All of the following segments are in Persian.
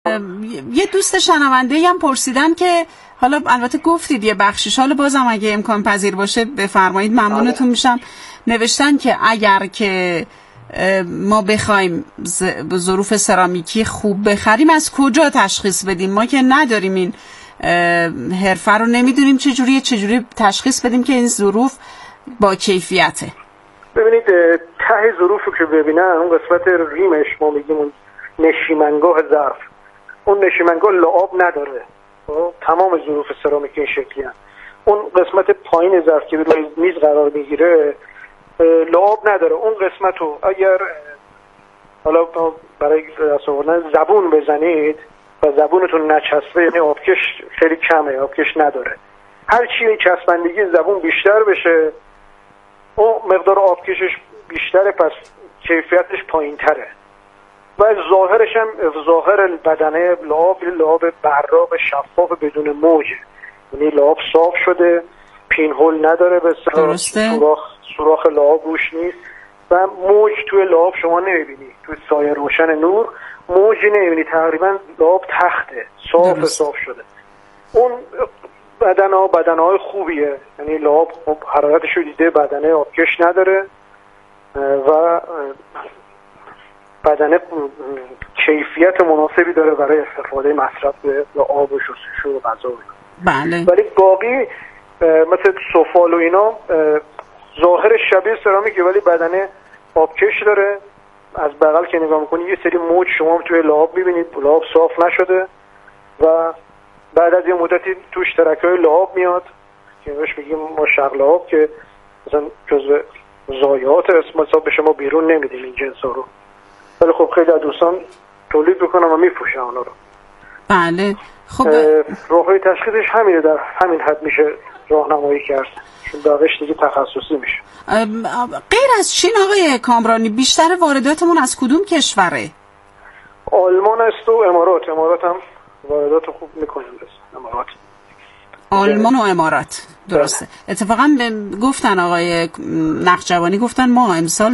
یه دوست شنونده هم پرسیدن که حالا البته گفتید یه بخشش، حالا بازم اگه امکان پذیر باشه بفرمایید، ممنونتون میشم. نوشتن که اگر که ما بخوایم ظروف سرامیکی خوب بخریم از کجا تشخیص بدیم؟ ما که نداریم این حرفه رو، نمیدونیم چجوری تشخیص بدیم که این ظروف با کیفیته. ببینید ته ظروفی که ببینن اون قسمت ریمش، ما میگیم اون نشیمنگاه ظرف، اون نشیمنگاه لعاب نداره. تمام ظروف سرامیکی این شکلی هست. اون قسمت پایین ظرف که روی میز قرار میگیره لعاب نداره. اون قسمت رو اگر حالا برای دست آوردن زبون بزنید و زبونتون نچسبه، یعنی آبکش خیلی کمه، آبکش نداره. هر چی این چسبندگی زبون بیشتر بشه اون مقدار آبکشش بیشتره، پس کیفیتش پایین تره و ظاهرش هم ظاهر بدنه لعاب براق شفاف بدون موجه، یعنی لعاب صاف شده، پین هول نداره، به سوراخ لعاب روش نیست و موج توی لعاب شما نمیبینی. توی سایه روشن نور موجی نمیبینی، تقریبا لعاب تخته، صاف شده. اون بدنهای خوبیه، یعنی لعاب حرارتش رو دیده، بدنه آبکش نداره و بدنه کیفیت مناسبی داره برای استفاده مصرف آب و شستشو و غذا. بله. ولی باقی مثل سفال و اینا ظاهر شبیه سرامیکه ولی بدنه آبکش داره. از بغل که نگاه میکنی یه سری موج شما توی لعاب میبینید، لعاب صاف نشده و بعد از یه مدتی توش ترک‌های لعاب میاد که بهش میگیم ما شق لعاب، که مثلا جزء ضایعات حساب به شما بیرون نمیدیم این جنسا رو، ولی خب خیلی از دوستان تولید میکنن و میفروشن اونا رو. بله. خب راههای تشخیصش همینه، در همین حد میشه راهنمایی کرد، چون داغش دیگه تخصصی میشه. غیر از چین آقای کامرانی بیشتر وارداتمون از کدوم کشوره؟ آلمان است و امارات هم واردات خوب میکنیم. امارات، آلمان و امارات، درسته. اتفاقا گفتن آقای نقجوانی گفتن ما امسال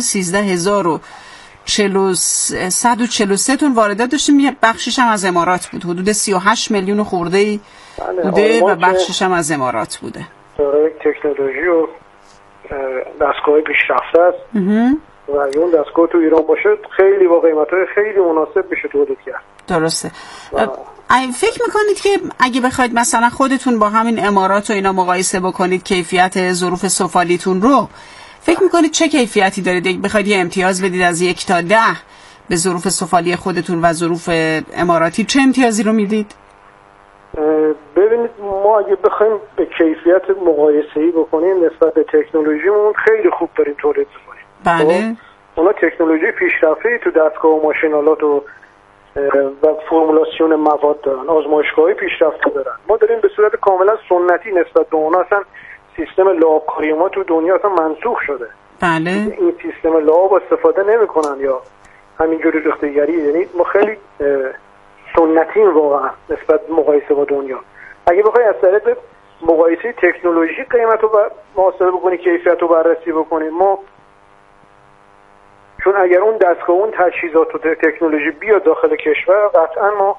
13143 تون واردات داشتیم، یه بخشش هم از امارات بود، حدود 38 میلیون خورده بوده و بخشش هم از امارات بوده. داره تکنولوژی و دستگاه پیشرفته است و اون دستگاه تو ایران باشه خیلی با قیمت‌های خیلی مناسب میشه تولید کرد. درسته. فکر میکنید که اگه بخواید مثلا خودتون با همین امارات و اینا مقایسه بکنید کیفیت ظروف سفالیتون رو، فکر میکنید چه کیفیتی دارید؟ بخواید یه امتیاز بدید از 1 تا 10 به ظروف سفالی خودتون و ظروف اماراتی، چه امتیازی رو میدید؟ ببینید ما اگه بخوایم به کیفیت مقایسه‌ای بکنیم نسبت به تکنولوژیمون خیلی خوب داریم تولید می‌کنیم. بله. اونا تکنولوژی پیشرفته تو دستگاه و ماشینالات و فرمولاسیون مواد دارن، آزمایشگاهی پیشرفته دارن. ما داریم به صورت کاملا سنتی نسبت به اونا، اصلا سیستم لعابکاری ما تو دنیا اصلا منسوخ شده. بله. این سیستم لعاب استفاده نمی‌کنن یا همینجوری ریختگری، یعنی ما خیلی سنتیم واقعا نسبت مقایسه با دنیا. اگه بخوای از طریق مقایسه تکنولوژی قیمت رو محاسبه بکنی، کیفیت رو بررسی بکنیم، ما چون اگر اون دستگاه اون تجهیزات و تکنولوژی بیاد داخل کشور قطعا ما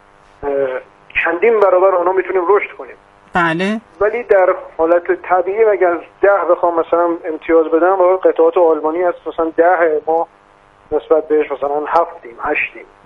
چندین برابر اونا میتونیم رشد کنیم. بله. ولی در حالت طبیعی اگر از 10 بخوام مثلا امتیاز بدم، واقعا قطعات آلمانی هست مثلا 10 ما نسبت بهش مثلا 7 8.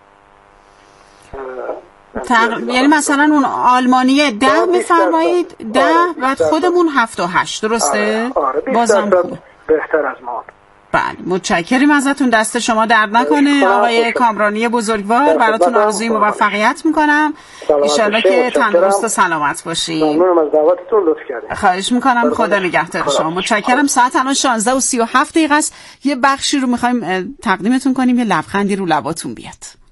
یعنی مثلا اون آلمانی 10 میفرمایید 10 بعد خودمون 7 و 8، درسته؟ آره بازم بهتر از ما. بله، متشکریم ازتون، دست شما درد نکنه آقای کامرانی بزرگوار. براتون آرزوی موفقیت میکنم، انشالله که تندرست و سلامت باشید. ممنونم از دعوتتون، لطف کردید. خواهش میکنم، خدا نگهدار شما. متشکرم. ساعت الان 16:37 است. یه بخشی رو میخوایم تقدیمتون کنیم، یه لبخندی رو لباتون بیاد.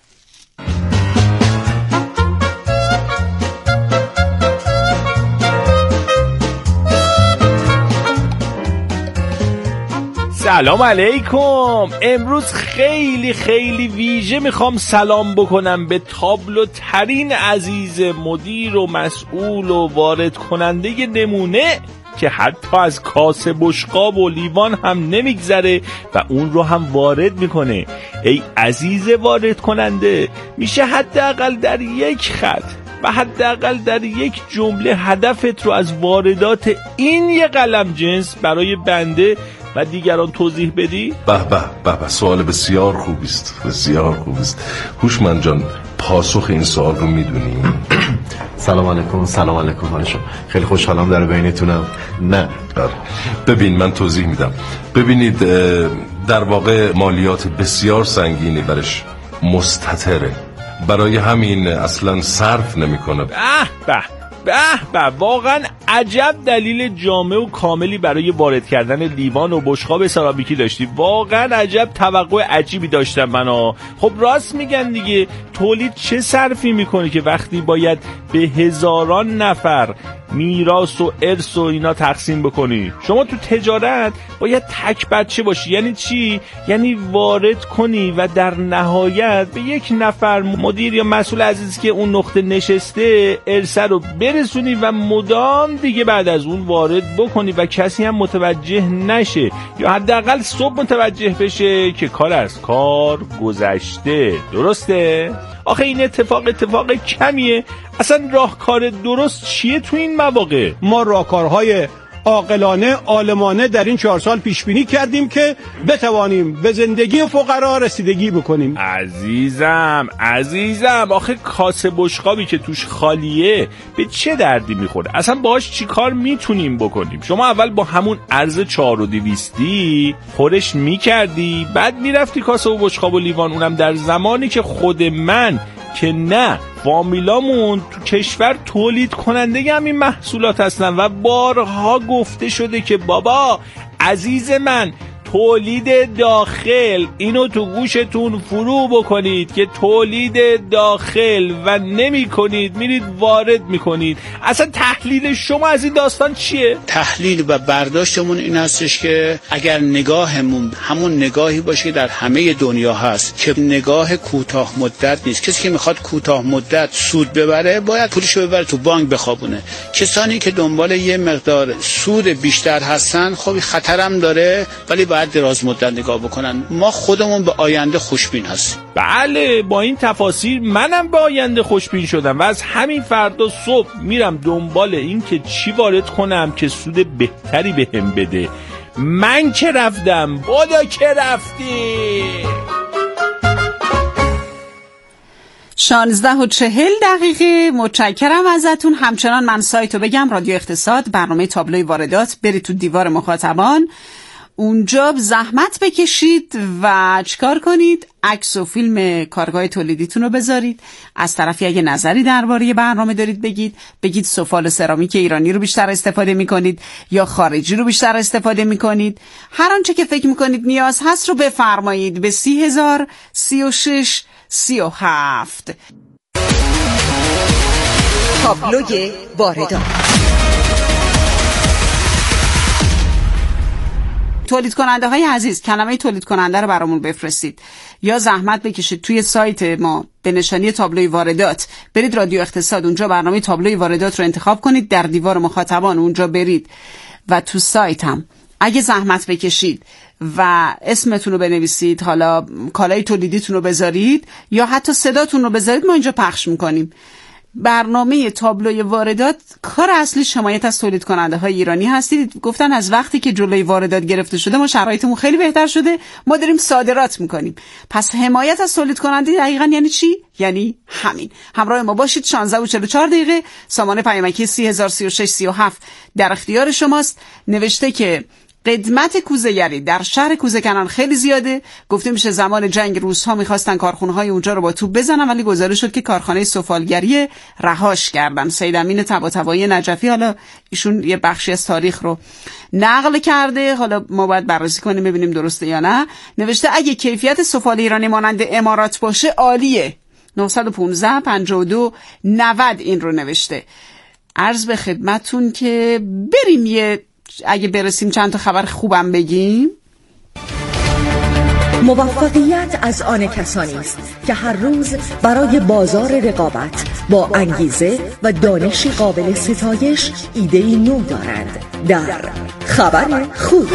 سلام علیکم. امروز خیلی ویژه میخوام سلام بکنم به تابلو ترین عزیز مدیر و مسئول و وارد کننده نمونه که حتی از کاسه بشقاب و لیوان هم نمیگذره و اون رو هم وارد میکنه. ای عزیز وارد کننده، میشه حداقل در یک خط و حداقل در یک جمله هدفت رو از واردات این یه قلم جنس برای بنده و دیگران توضیح بدی؟ به سوال بسیار خوبی است، بسیار خوبی است. هوشمند جان، پاسخ این سوال رو میدونی؟ سلام علیکم هاشم. خیلی خوشحالم در بینتونم. نه ببین، من توضیح میدم. ببینید، در واقع مالیات بسیار سنگینی برش مستتره، برای همین اصلا صرف نمیکنه. به واقعا عجب دلیل جامع و کاملی برای وارد کردن لیوان و بشقاب سرامیکی داشتی. واقعا عجب توقع عجیبی داشتم من. خب راست میگن دیگه، تولید چه صرفی میکنه که وقتی باید به هزاران نفر میراث و ارث و اینا تقسیم بکنی؟ شما تو تجارت باید تک بچه باشی. یعنی چی؟ یعنی وارد کنی و در نهایت به یک نفر مدیر یا مسئول عزیزی که اون نقطه نشسته ارث رو برسونی و مدام دیگه بعد از اون وارد بکنی و کسی هم متوجه نشه، یا حداقل صبح متوجه بشه که کار از کار گذشته. درسته؟ آخه این اتفاق کمیه. اصلا راهکار درست چیه تو این مواقع؟ ما راهکارهای عاقلانه عالمانه در این 4 سال پیش بینی کردیم که بتوانیم به زندگی فقرا رسیدگی بکنیم. عزیزم آخه کاسه بشقابی که توش خالیه به چه دردی میخوره؟ اصلا باهاش چی کار میتونیم بکنیم؟ شما اول با همون ارز 4200 خورش میکردی، بعد میرفتی کاسه و بشقاب و لیوان، اونم در زمانی که خود من که نه فامیلامون تو کشور تولید کننده همین محصولات هستن و بارها گفته شده که بابا عزیز من، تولید داخل، اینو تو گوشتون فرو بکنید که تولید داخل و نمی کنید، میرید وارد میکنید. اصلا تحلیل شما از این داستان چیه؟ تحلیل و برداشتمون این هستش که اگر نگاهمون همون نگاهی باشه در همه دنیا هست که نگاه کوتاه مدت نیست. کسی که میخواد کوتاه مدت سود ببره باید پولشو ببره تو بانک بخوابونه. کسانی که دنبال یه مقدار سود بیشتر هستن خب خطرم داره، ولی باید دراز مدت نگاه بکنن. ما خودمون به آینده خوشبین هستیم. بله، با این تفاسیر منم به آینده خوشبین شدم و از همین فردا صبح میرم دنبال این که چی وارد کنم که سود بهتری بهم بده. من که رفتم، بادا که رفتی. 16:40 متشکرم ازتون. همچنان من سایتو بگم، رادیو اقتصاد، برنامه تابلوی واردات. برید تو دیوار مخاطبان، اونجا زحمت بکشید و چیکار کنید؟ عکس و فیلم کارگاه تولیدیتون رو بذارید. از طرفی اگه نظری درباره برنامه دارید بگید سفال سرامیک ایرانی رو بیشتر استفاده میکنید یا خارجی رو بیشتر استفاده میکنید. هر آنچه که فکر میکنید نیاز هست رو بفرمایید به 30,036,37. تابلوی واردات. تولید کننده های عزیز، کلمه تولید کننده رو برامون بفرستید یا زحمت بکشید توی سایت ما به نشانی تابلوی واردات برید رادیو اقتصاد، اونجا برنامه تابلوی واردات رو انتخاب کنید، در دیوار مخاطبان اونجا برید و تو سایت هم اگه زحمت بکشید و اسمتون رو بنویسید، حالا کالای تولیدیتون رو بذارید یا حتی صداتون رو بذارید، ما اینجا پخش میکنیم. برنامه تابلوی واردات کار اصلی حمایت از تولید کننده های ایرانی هستید. گفتن از وقتی که جلوی واردات گرفته شده ما شرایطمون خیلی بهتر شده، ما داریم صادرات میکنیم. پس حمایت از تولید کننده دقیقاً یعنی چی؟ یعنی همین. همراه ما باشید. 16:44 سامانه پیامکی 30,036,37 در اختیار شماست. نوشته که قدمت کوزه‌گری در شهر کوزه‌کنان خیلی زیاده. گفته میشه زمان جنگ روس‌ها می‌خواستن کارخونه‌های اونجا رو با توپ بزنن، ولی گزارش شد که کارخانه سفالگری رهاش کردن. سید امین طباطبایی نجفی، حالا ایشون یه بخشی از تاریخ رو نقل کرده، حالا ما باید بررسی کنیم ببینیم درسته یا نه. نوشته اگه کیفیت سفال ایرانی مانند امارات باشه عالیه. 915 52 90 این رو نوشته. عرض به خدمتون که بریم اگه برسیم چند تا خبر خوبم بگیم. موفقیت از آن کسانی است که هر روز برای بازار رقابت با انگیزه و دانشی قابل ستایش ایده‌ای نو دارند در خبر خوب.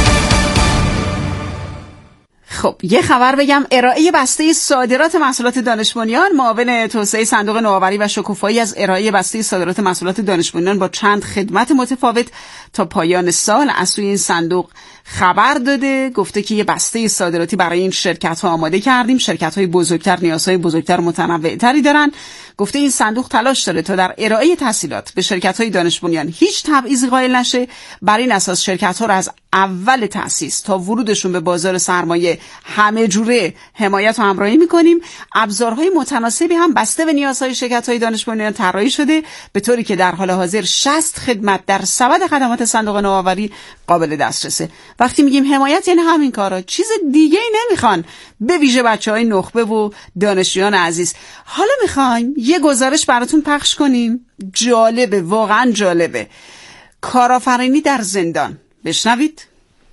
خب یه خبر بگم. ارائه بسته صادرات محصولات دانش بنیان، معاون توسعه صندوق نوآوری و شکوفایی از ارائه بسته صادرات محصولات دانش بنیان با چند خدمت متفاوت تا پایان سال از سوی این صندوق خبر داده. گفته که یه بسته صادراتی برای این شرکت‌ها آماده کردیم. شرکت‌های بزرگتر نیازهای بزرگتر و متنوع‌تری دارن. گفته این صندوق تلاش داره تا در ارائه تسهیلات به شرکت‌های دانش بنیان هیچ تبعیضی قائل نشه. بر این اساس شرکت‌ها رو از اول تأسیس تا ورودشون به بازار سرمایه همه جوره حمایت و همراهی می‌کنیم. ابزارهای متناسبی هم بسته به نیازهای شرکت‌های دانش بنیان طراحی شده، به طوری که در حال حاضر 60 خدمت در سبد خدمات صندوق نوآوری قابل دسترسه. وقتی میگیم حمایت یعنی همین کارا، چیز دیگه ای نمیخوان، به ویژه بچهای نخبه و دانشجویان عزیز. حالا میخوایم یه گزارش براتون پخش کنیم، جالبه، واقعا جالبه. کارآفرینی در زندان. بشنوید.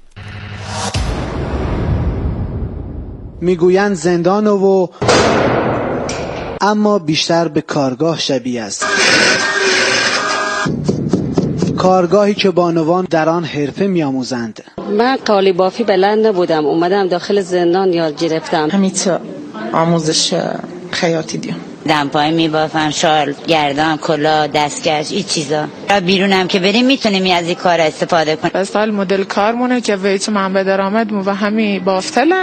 میگویند زندان و اما بیشتر به کارگاه شبیه است. کارگاهی که بانوان در آن حرفه می‌آموزند. من قالی بافی بلد نبودم، اومدم داخل زندان یاد گرفتم. همیشه آموزش خیاطی دیدم. دمپایی میبافم، شال، گردن، کلاه، دستکش، این چیزا. بیرونم که بریم میتونیم از این کار استفاده کنیم. مثلا مدل کارمونه که ویچ منبع درآمد و همین بافتله.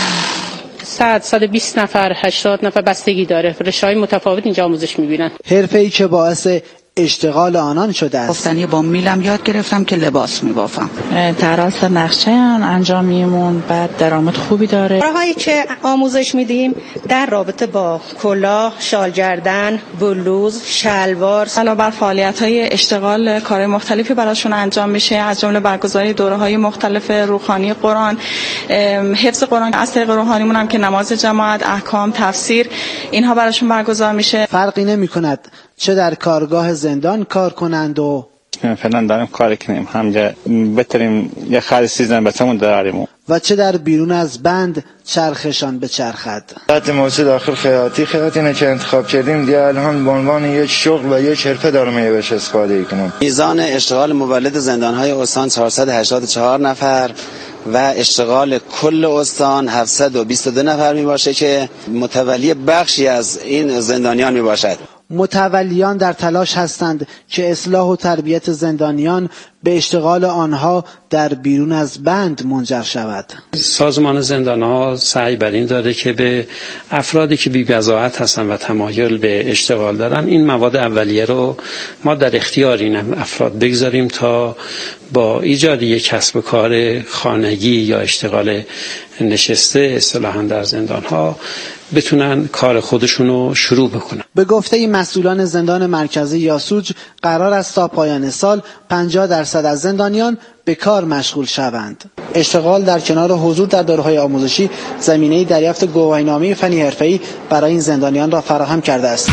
120 نفر 80 نفر بستگی داره. رشته‌های متفاوت اینجا آموزش می‌بینن. حرفه‌ای که باعث اشتغال آنان شده است. بافتنی با میلم یاد گرفتم که لباس میبافم. تراس نقشه انجام میمون، بعد درآمد خوبی داره. راهایی که آموزش میدیم در رابطه با کلاه، شال گردن، بلوز، شلوار، علاوه بر فعالیت‌های اشتغال کارهای مختلفی براشون انجام میشه، از جمله برگزاری دوره‌های مختلف روحانی قرآن، حفظ قرآن از طریق روحانیمون هم که نماز جماعت، احکام، تفسیر، اینها براشون برگزار میشه. فرقی نمی‌کند چه در کارگاه زندان کار کنند و فعلا داریم کار کنیم، همجا بتریم یه خرید سیزن بچمون داریم و چه در بیرون از بند چرخشان بچرخد. وقتی موضوع داخل خیاطی اینه که انتخاب کردیم دیگه الان به عنوان یک شغل و یک حرفه دارم بهش استفاده کنم. میزان اشتغال مولد زندان‌های استان 484 نفر و اشتغال کل استان 722 نفر می باشه که متولی بخشی از این زندانیان می باشد. متولیان در تلاش هستند که اصلاح و تربیت زندانیان به اشتغال آنها در بیرون از بند منجر شود. سازمان زندان‌ها سعی بر این داره که به افرادی که بی‌بضاعت هستند و تمایل به اشتغال دارن این مواد اولیه رو ما در اختیار این افراد بگذاریم تا با ایجاد یک کسب و کار خانگی یا اشتغال نشسته اصطلاحاً در زندان‌ها بتونن کار خودشون رو شروع بکنن. به گفته مسئولان زندان مرکزی یاسوج قرار است تا پایان سال 50% از زندانیان به کار مشغول شوند. اشتغال در کنار حضور در دوره‌های آموزشی زمینه دریافت گواهینامه فنی حرفه‌ای برای این زندانیان را فراهم کرده است.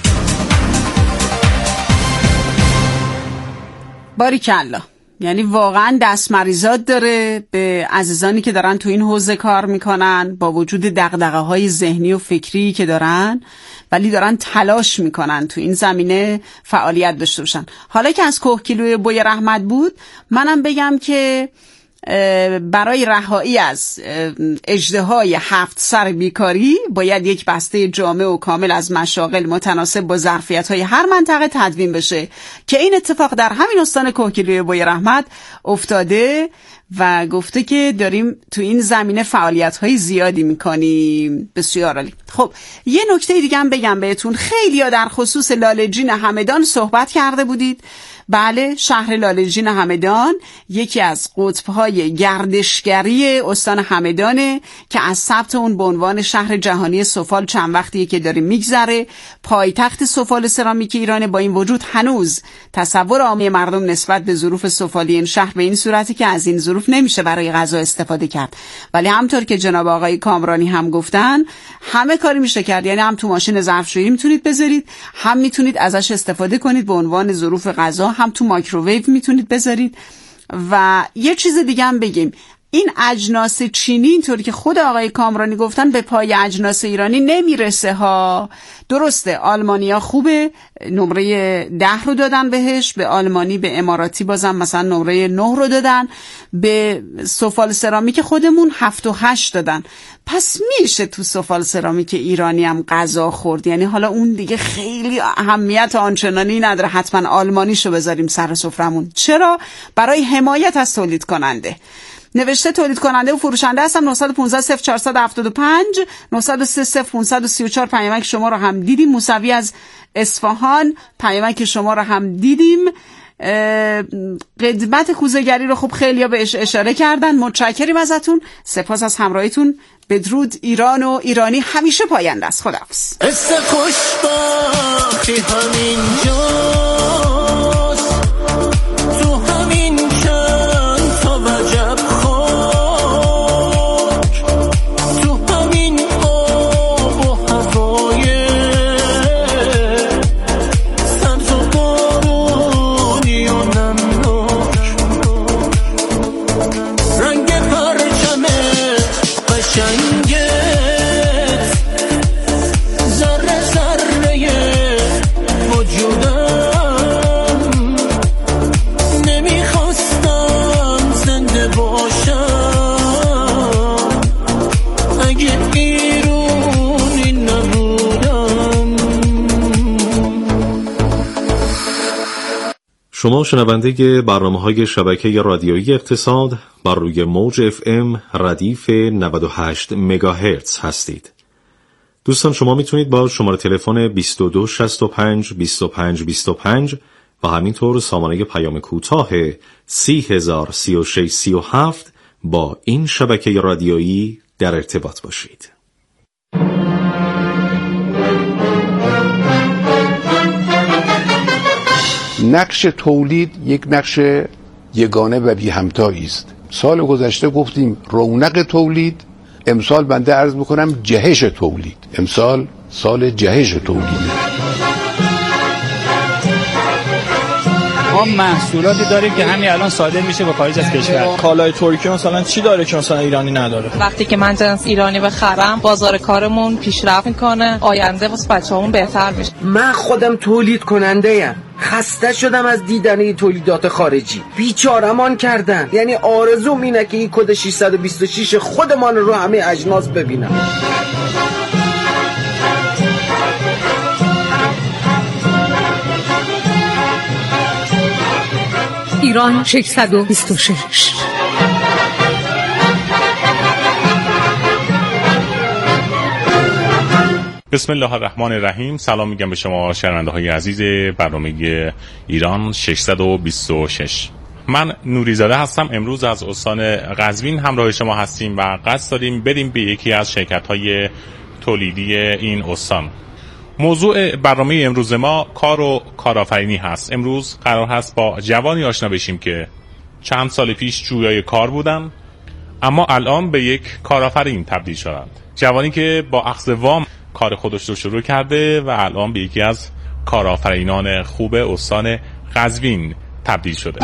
باریکالله. یعنی واقعا دستمریزات داره به عزیزانی که دارن تو این حوزه کار میکنن، با وجود دغدغه‌های ذهنی و فکری که دارن، ولی دارن تلاش میکنن تو این زمینه فعالیت داشته باشن. حالا که از کوهگیلوی بوی رحمت بود، منم بگم که برای رهایی از اژدهای 7 سر بیکاری باید یک بسته جامع و کامل از مشاغل متناسب با ظرفیت‌های هر منطقه تدوین بشه که این اتفاق در همین استان کوهگیلوی بوی رحمت افتاده و گفته که داریم تو این زمینه فعالیت‌های زیادی می‌کنیم. بسیار عالی. خب یه نکته دیگه هم بگم بهتون. خیلی‌ها در خصوص لاله‌جین همدان صحبت کرده بودید. بله، شهر لاله‌جین همدان یکی از قطب‌های گردشگری استان همدانه که از ثبت اون به عنوان شهر جهانی سفال چند وقتیه که داره میگذره. پایتخت سفال سرامیک ایران. با این وجود هنوز تصور عامه مردم نسبت به ظروف سفالی این شهر به این صورتی که از این ظروف نمیشه برای غذا استفاده کرد، ولی همطور که جناب آقای کامرانی هم گفتن همه کاری میشه کرد. یعنی هم تو ماشین ظرفشویی میتونید بذارید، هم میتونید ازش استفاده کنید به عنوان ظروف غذا، هم تو مایکروویو میتونید بذارید. و یه چیز دیگه هم بگیم، این اجناس چینی اینطوری که خود آقای کامرانی گفتن به پای اجناس ایرانی نمیرسه ها. درسته آلمانیا خوبه، نمره 10 رو دادن بهش، به آلمانی به اماراتی بازم مثلا نمره 9 رو دادن، به سفال سرامیک خودمون 7 و 8 دادن. پس میشه تو سفال سرامیک ایرانی هم غذا خورد، یعنی حالا اون دیگه خیلی اهمیت آنچنانی نداره حتما آلمانیشو بذاریم سر سفرمون. چرا؟ برای حمایت از تولید کننده. نوشته تولید کننده و فروشنده هستم. 915 0475 903 0534 پیامک شما رو هم دیدیم. موسوی از اصفهان پیامک شما رو هم دیدیم. قدمت کوزه‌گری رو خب خیلیا بهش اشاره کردن. متشکریم ازتون، سپاس از همراهیتون. بدرود. ایران و ایرانی همیشه پاینده است. خداحافظ. قصه خوشبختی همینجاست، تو همین چند تا وجب خاک، تو همین آب و هوای سبز و بارونی و نمناک، رنگ پرچم قشنگت ذره ذره وجودم، نمیخواستم زنده باشم اگه ایرونی نبودم. شما شنونده برنامه‌های شبکه رادیویی اقتصاد بر روی موج FM ردیف 98 مگاهرتز هستید. دوستان شما میتونید با شماره تلفن 2265 25 25 و همینطور سامانه پیام کوتاه 3036 37 با این شبکه رادیویی در ارتباط باشید. نقش تولید یک نقش یگانه و بی همتایی است. سال گذشته گفتیم رونق تولید، امسال بنده عرض میکنم جهش تولید. امسال سال جهش تولیده. ما محصولاتی داریم که همین الان صادر میشه با خارج از کشور. کالای ترکیه مثلا چی داره که مثلا ایرانی نداره؟ وقتی که من جنس ایرانی بخرم بازار کارمون پیشرفت میکنه، آینده واسه بچه‌مون بهتر میشه. من خودم تولید کننده ام، خسته شدم از دیدن تولیدات خارجی، بیچاره‌مان کردن. یعنی آرزوم اینه که این کد 626 خودمان رو همه اجناس ببینم. ایران 626. بسم الله الرحمن الرحیم. سلام میگم به شما شنونده های عزیز برنامه ایران 626. من نوریزاده هستم. امروز از استان قزوین همراه شما هستیم و قصد داریم بریم به یکی از شرکت های تولیدی این استان. موضوع برنامه امروز ما کار و کارآفرینی هست. امروز قرار هست با جوانی آشنا بشیم که چند سال پیش جویای کار بودن اما الان به یک کارآفرین تبدیل شدند. جوانی که با اخذ وام کار خودش رو شروع کرده و الان به یکی از کارآفرینان خوب استان قزوین تبدیل شده.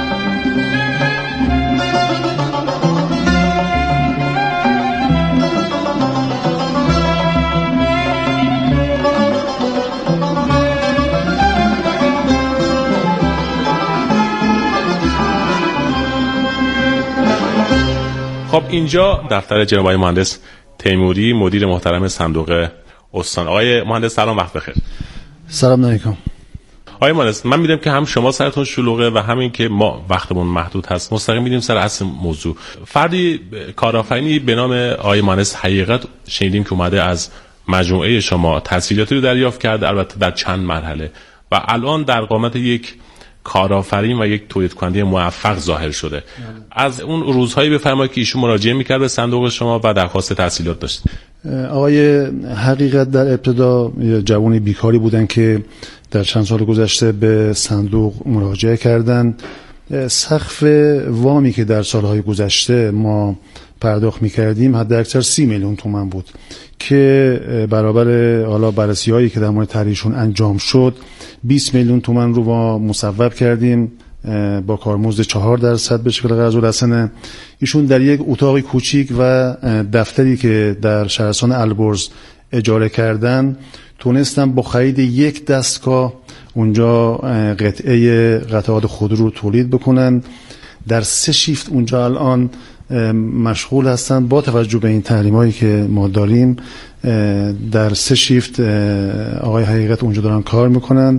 خب اینجا دفتر جناب آقای مهندس تیموری، مدیر محترم صندوق استان. آقای مهندس سلام، وقت بخیر. سلام علیکم. آقای مهندس، من میدونم که هم شما سرتون شلوغه و همین که ما وقتمون محدود هست، مستقیم میریم سر اصل موضوع. فردی کارآفرینی به نام آقای مهندس حقیقت شنیدیم که اومده از مجموعه شما تسهیلاتی رو دریافت کرده، البته در چند مرحله، و الان در قامت یک کارآفرین و یک تولید کننده موفق ظاهر شده. از اون روزهایی بفرمایید که ایشون مراجعه میکرد به صندوق شما و درخواست تسهیلات داشت. آقای حقیقت در ابتدا جوانی بیکاری بودن که در چند سال گذشته به صندوق مراجعه کردن. سقف وامی که در سالهای گذشته ما پرداخت میکردیم حد اکثر 30 میلیون تومان بود که برابر حالا بررسی‌هایی که در مورد طرحشون انجام شد 20 میلیون تومان رو ما مصوب کردیم با کارمزد 4% به شکل قرض الحسنه. ایشون در یک اتاق کوچیک و دفتری که در شهرستان البرز اجاره کردن تونستن با خرید یک دستگاه اونجا قطعات خودرو تولید بکنن. در 3 شیفت اونجا الان مشغول هستن. با توجه به این تحریم‌هایی که ما داریم در 3 شیفت آقای حقیقت اونجا دارن کار میکنن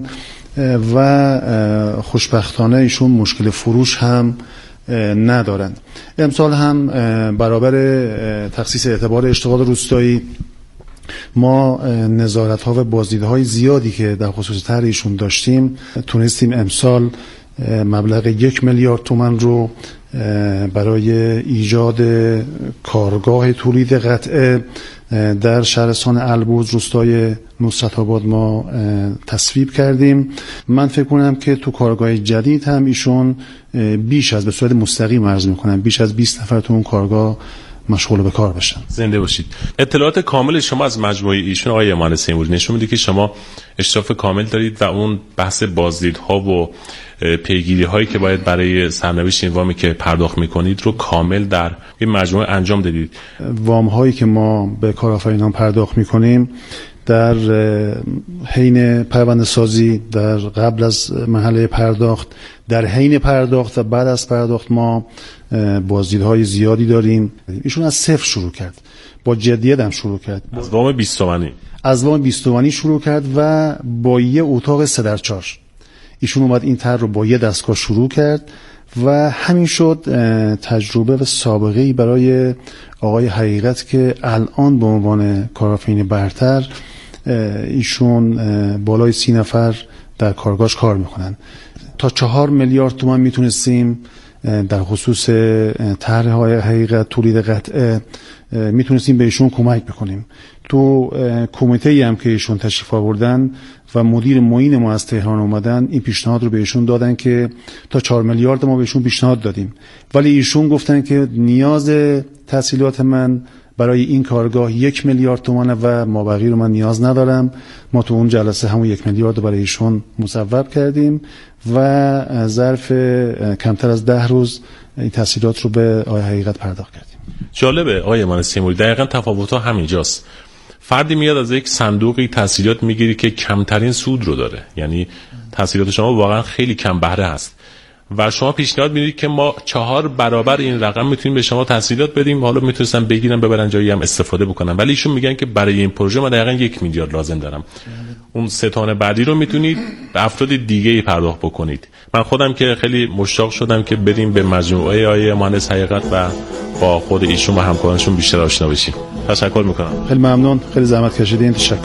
و خوشبختانه ایشون مشکل فروش هم ندارن. امسال هم برابر تخصیص اعتبار اشتغال روستایی ما نظارت‌ها و بازدیدهای زیادی که در خصوص طرح ایشون داشتیم تونستیم امسال مبلغ 1 میلیارد تومان رو برای ایجاد کارگاه تولید قطعه در شهرستان البرز روستای نصرت آباد ما تصویب کردیم. من فکر کنم که تو کارگاه جدید هم ایشون بیش از به صورت مستقیم عرض میکنم بیش از 20 نفر تو اون کارگاه مشغول به کار بشن. زنده باشید. اطلاعات کامل شما از مجموعه ایشون آقای مهندس تیموری نشون میده که شما اشراف کامل دارید و اون بحث بازدیدها و پیگیری هایی که باید برای سرنوشت این وامی که پرداخت میکنید رو کامل در این مجموعه انجام دادید. وام هایی که ما به کارآفرینان پرداخت میکنیم در حین پرونده سازی، در قبل از مرحله پرداخت، در حین پرداخت و بعد از پرداخت ما بازدیدهای زیادی داریم. ایشون از صفر شروع کرد، با جدیت هم شروع کرد. از وام 20 تومانی از وام 20 تومانی شروع کرد و با یه اتاق 3x4 ایشون اومد این طرح رو با یه دستگاه شروع کرد و همین شد تجربه و سابقه‌ای برای آقای حقیقت که الان به عنوان کارآفرین برتر ایشون بالای 30 نفر در کارگاهش کار میکنن. تا 4 میلیارد تومان میتونستیم در خصوص طرح های حقیقت تولید قطعه میتونستیم به ایشون کمک بکنیم. تو کمیته هم که ایشون تشریف آوردن و مدیر معین ما از تهران اومدن این پیشنهاد رو به ایشون دادن که تا 4 میلیارد ما بهشون پیشنهاد دادیم، ولی ایشون گفتن که نیاز تحصیلات من برای این کارگاه 1 میلیارد تومانه و مابقی رو من نیاز ندارم. ما تو اون جلسه همون 1 میلیارد رو برای ایشون مصوب کردیم و ظرف کمتر از 10 روز این تحصیلات رو به آقای حقیقت پرداخت کردیم. جالبه آقای مهندس تیموری، دقیقاً تفاوت‌ها همینجاست. فردی میاد از یک صندوقی تحصیلات میگیری که کمترین سود رو داره، یعنی تحصیلات شما واقعا خیلی کم بهره هست و شما پیشنهاد میدید که ما 4 برابر این رقم میتونیم به شما تحصیلات بدیم، حالا میتونستن بگیرن ببرن جایی هم استفاده بکنن، ولی ایشون میگن که برای این پروژه ما دقیقاً 1 میلیارد لازم دارم. اون 3 تا بعدی رو میتونید به افراد دیگه پرداخت بکنید. من خودم که خیلی مشتاق شدم که بریم به مجموعه آقای مهندس حقیقت و با خود ایشون و همکارانشون بیشتر آشنا بشیم. تشکر میکنم. خیلی ممنون، خیلی زحمت کشیدین. تشکر.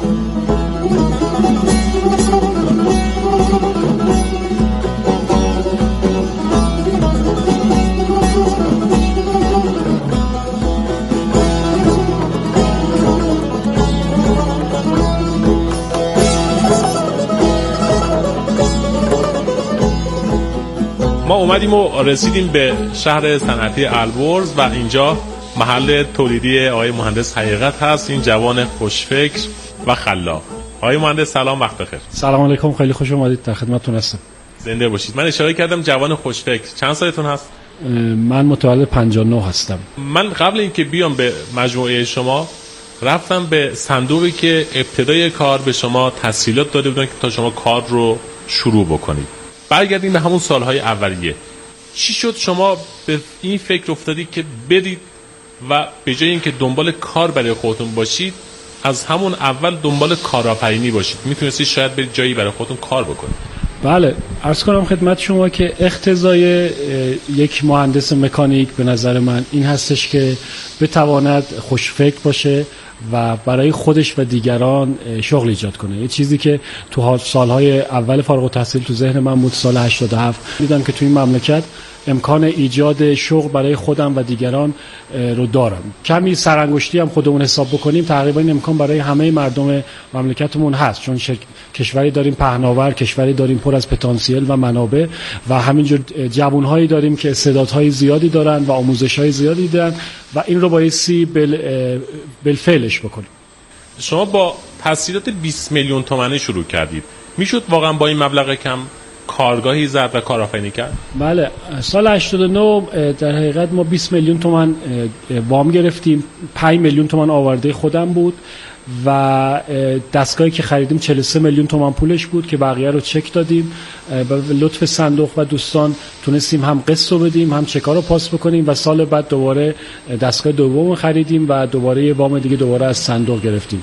ما اومدیم و رسیدیم به شهر صنعتی البرز و اینجا محل تولیدی آقای مهندس حقیقت هست. این جوان خوشفکر و خلاق. آقای مهندس سلام، وقت بخیر. سلام علیکم، خیلی خوش اومدید، در خدمتتون هستم. زنده باشید. من اشاره کردم جوان خوشفکر، چند سالتون هست؟ من متولد 59 هستم. من قبل اینکه بیام به مجموعه شما رفتم به صندوقی که ابتدای کار به شما تسهیلات داده بودن که تا شما کار رو شروع بکنید. برگردیم به همون سالهای اولیه. چی شد شما به این فکر افتادید که برید و به جای اینکه دنبال کار برای خودتون باشید از همون اول دنبال کارآفرینی باشید؟ میتونستید شاید برید جایی برای خودتون کار بکنید. بله، عرض کنم خدمت شما که اقتضای یک مهندس مکانیک به نظر من این هستش که بتواند خوشفکر باشه و برای خودش و دیگران شغل ایجاد کنه. یه چیزی که تو سالهای اول فارغ التحصیل تو ذهن من بود سال 87 دیدم که تو این مملکت امکان ایجاد شغل برای خودم و دیگران رو دارم. کمی سرانگشتی هم خودمون حساب بکنیم تقریبا این امکان برای همه مردم مملکتمون هست، چون کشوری داریم پهناور، کشوری داریم پر از پتانسیل و منابع و همینجور جوانهایی داریم که استعدادهای زیادی دارن و آموزش‌های زیادی دارن و این رو بایستی بالفعلش بکنیم. شما با تسهیلات 20 میلیون تومانی شروع کردید. میشد واقعا با این مبلغ کم کارگاهی زد و کارآفرینی کرد؟ بله، سال 89 در حقیقت ما 20 میلیون تومان وام گرفتیم، 5 میلیون تومان آورده خودم بود و دستگاهی که خریدیم 43 میلیون تومان پولش بود که بقیه رو چک دادیم. به لطف صندوق و دوستان تونستیم هم قسط رو بدیم هم چکا رو پاس بکنیم و سال بعد دوباره دستگاه دوم خریدیم و دوباره یه وام دیگه دوباره از صندوق گرفتیم.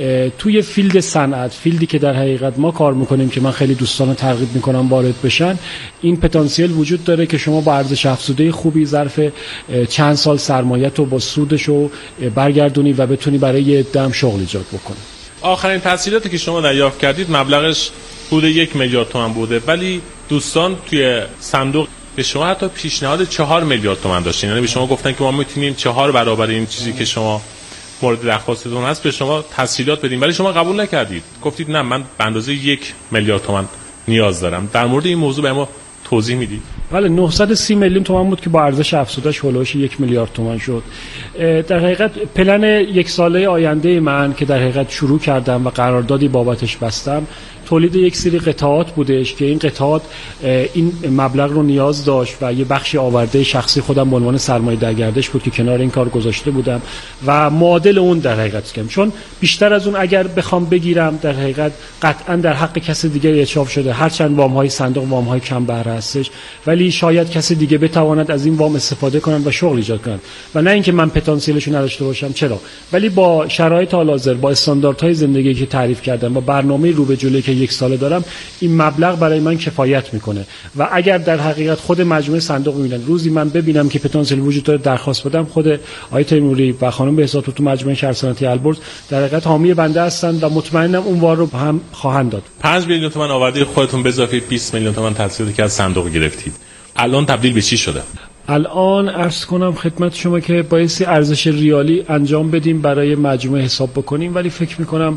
توی فیلد صنعت، فیلدی که در حقیقت ما کار میکنیم که من خیلی دوستان رو ترغیب میکنم وارد بشن، این پتانسیل وجود داره که شما با ارزش افزوده خوبی ظرف چند سال سرمایه‌ت رو با سودش رو برگردونی و بتونی برای یه عده شغل ایجاد بکنی. آخرین تسهیلاتی که شما دریافت کردید مبلغش حدود 1 میلیارد تومان بوده، ولی دوستان توی صندوق به شما حتی پیشنهاد 4 میلیارد تومان داشتین. یعنی به شما گفتن که ما میتونیم 4 برابر این چیزی که شما مورد درخواستتون هست به شما تسهیلات بدیم، ولی شما قبول نکردید. گفتید نه، من به اندازه 1 میلیارد تومان نیاز دارم. در مورد این موضوع به ما توضیح میدید؟ بله، 930 میلیون تومان بود که با ارزش افزوده‌اش هولوش 1 میلیارد تومان شد. در حقیقت پلن یک ساله آینده من که در حقیقت شروع کردم و قراردادی بابتش بستم، تولید یک سری قطعات بودش که این قطعات این مبلغ رو نیاز داشت و یه بخشی آورده شخصی خودم به عنوان سرمایه در گردش بود که کنار این کار گذاشته بودم و معادل اون در حقیقت کردم، چون بیشتر از اون اگر بخوام بگیرم در حقیقت قطعا در حق کسی دیگه اتلاف شده، هرچند وام‌های صندوق وام‌های کم بهره هستش، ولی شاید کسی دیگه بتواند از این وام استفاده کنند و شغل ایجاد کنند و نه اینکه من پتانسیلش رو نداشته باشم. چرا؟ ولی با شرایط حال حاضر، با استانداردهای زندگی که تعریف کردم و برنامه رو به جلوی که یک ساله دارم، این مبلغ برای من کفایت میکنه و اگر در حقیقت خود مجموعه صندوق میبینن روزی من ببینم که پتانسیل وجود داره درخواست بدم، خود آقای تیموری و خانم بهزاد تو مجموعه شهر صنعتی البرز در حقیقت حامی بنده هستند و مطمئنم اون وار رو هم خواهند داد. 5 میلیون تومان آورده خودتون به اضافه 20 میلیون تومان تسهیلاتی که از صندوق گرفتید، الان تبدیل به چی شده؟ الان عرض کنم خدمت شما که بایستی ارزش ریالی انجام بدیم برای مجموعه حساب بکنیم، ولی فکر میکنم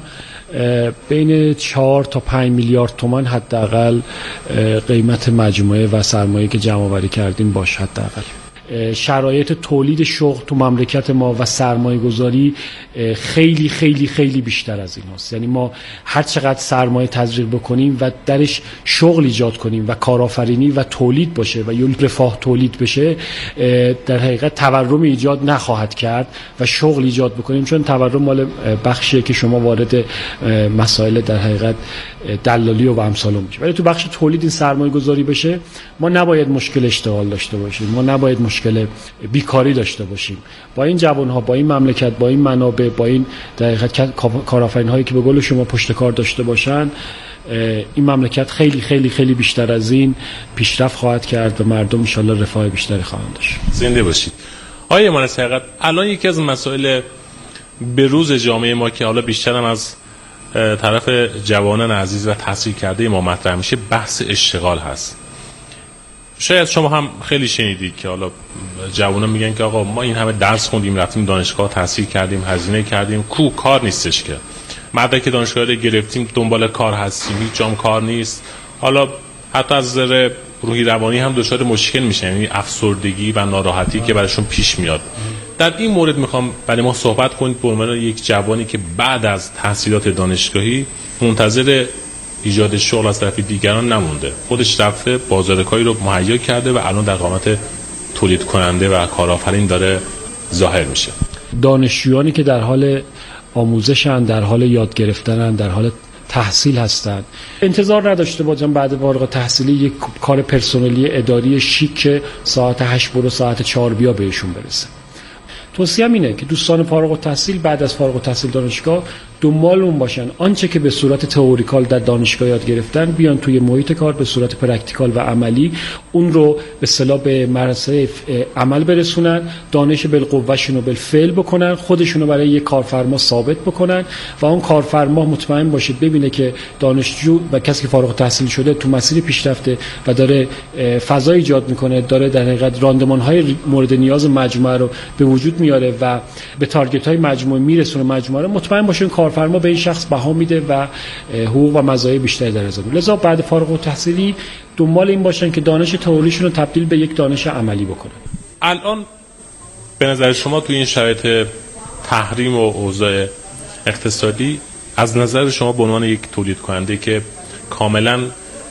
بین 4 تا 5 میلیارد تومان حداقل قیمت مجموعه و سرمایه که جمع آوری کردیم باشه. حداقل شرایط تولید شغل تو مملکت ما و سرمایه گذاری خیلی خیلی خیلی بیشتر از این هست. یعنی ما هر چقدر سرمایه تزریق بکنیم و درش شغل ایجاد کنیم و کارآفرینی و تولید باشه و یه رفاه تولید بشه، در حقیقت تورم ایجاد نخواهد کرد و شغل ایجاد بکنیم، چون تورم مال بخشیه که شما وارد مسائل در حقیقت دلالی و امثال میشه. ولی تو بخش تولید این سرمایه گذاری بشه، ما نباید مشکل اشتغال داشته باشیم، ما نباید مشکل بیکاری داشته باشیم. با این جوان‌ها، با این مملکت، با این منابع، با این در حقیقت کارآفرین‌هایی که به قول شما پشت کار داشته باشن، این مملکت خیلی خیلی خیلی بیشتر از این پیشرفت خواهد کرد و مردم ان شاءالله رفاه بیشتری خواهند داشت. زنده باشید. آقای مهندس حقیقت، الان یکی از مسائل بروز جامعه ما که حالا بیشتر هم از طرف جوانان عزیز و تحصیل کرده ما مطرح میشه، بحث اشتغال هست. شاید شما هم خیلی شنیدید که حالا جوانان میگن که آقا ما این همه درس خوندیم، رفتیم دانشگاه، تحصیل کردیم، هزینه کردیم، کار نیستش که. مدرک دانشگاهی رو گرفتیم، دنبال کار هستیم، هیچ جام کار نیست. حالا حتی از نظر روحی روانی هم دچار مشکل میشن، یعنی افسردگی و ناراحتی که براشون پیش میاد. در این مورد میخوام برای ما صحبت کنید به عنوان یک جوانی که بعد از تحصیلات دانشگاهی منتظر ایجاد شغل از طرف دیگران نمونده، خودش رفته بازار کاری رو مهیا کرده و الان در قامت تولید کننده و کارآفرین داره ظاهر میشه. دانشجویانی که در حال آموزشن، در حال یاد گرفتنن، در حال تحصیل هستند، انتظار نداشته باشن بعد فارغ تحصیلی یک کار پرسنلی اداری شیک ساعت 8 برو ساعت 4 بیا بهشون برسه. توصیه‌ام اینه که دوستان فارغ التحصیل بعد از فارغ التحصیل دانشگاه دنبال اون باشن، آنچه که به صورت تئوریکال در دانشگاه یاد گرفتن بیان توی محیط کار به صورت پرکتیکال و عملی اون رو به اصطلاح به مرحله عمل برسونن، دانش بالقوه‌شون رو بالفعل بکنن، خودشون رو برای یک کارفرما ثابت بکنن و اون کارفرما مطمئن باشه ببینه که دانشجو و کسی که فارغ التحصیل شده تو مسیر پیشرفته و داره فضا ایجاد میکنه، داره در حقیقت راندمان‌های مورد نیاز مجموعه رو به وجود میاره و به تارگت‌های مجموعه میرسونه، مجموعه رو مطمئن باشه کارفرما به این شخص بها میده و حقوق و مزایای بیشتری در ازا. لذا بعد فارغ التحصیلی دنبال این باشن که دانش تئوریشون رو تبدیل به یک دانش عملی بکنن. الان به نظر شما توی این شرایط تحریم و اوضاع اقتصادی، از نظر شما به عنوان یک تولید کننده که کاملا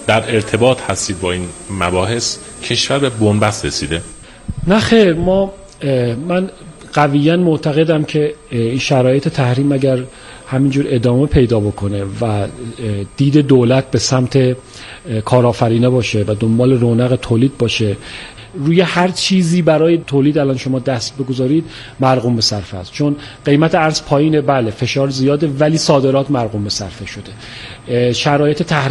در ارتباط هستید با این مباحث؟ کشور به بنبست رسیده؟ نه خیر، من قویاً معتقدم که این شرایط تحریم اگر همینجور ادامه پیدا بکنه و دید دولت به سمت کارآفرینه باشه و دنبال رونق تولید باشه، روی هر چیزی برای تولید الان شما دست بگذارید مرقوم به صرفه است، چون قیمت ارز پایینه، بله فشار زیاده، ولی صادرات مرقوم به صرفه شده. شرایط